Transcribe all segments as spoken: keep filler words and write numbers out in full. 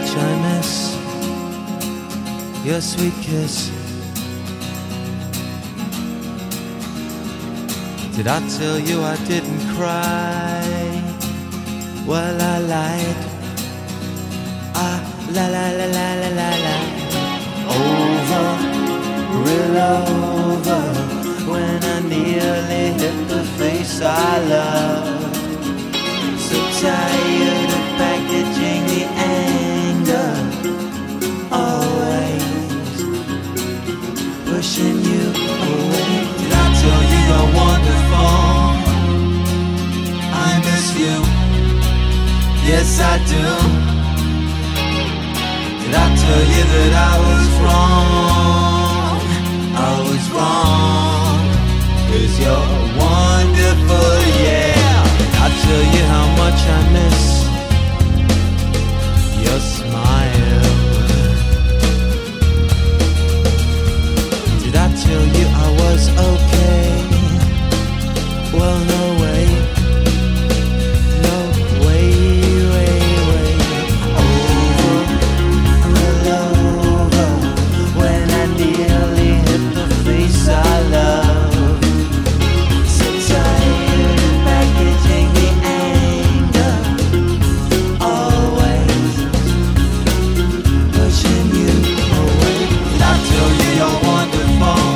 much I miss your sweet kiss. Did I tell you I didn't cry? Well, I lied. Ah, la la la la la la la. Over, real over, when I nearly hit the face I love. So tired of packaging the anger, always pushing you away. Did I tell you you're wonderful? I miss you. Yes, I do. Did I tell you that I was wrong? I was wrong, 'cause you're wonderful, yeah. I tell you how much I miss your smile. Did I tell you I was okay? Well, no way. No way, way, way. Over, all over, when I nearly hit the face I love. So tired of packaging the anger, always pushing you away. Did I tell you you're wonderful?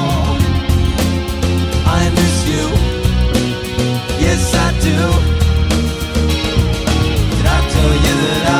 I miss you. Yes, I do. Did I tell you that I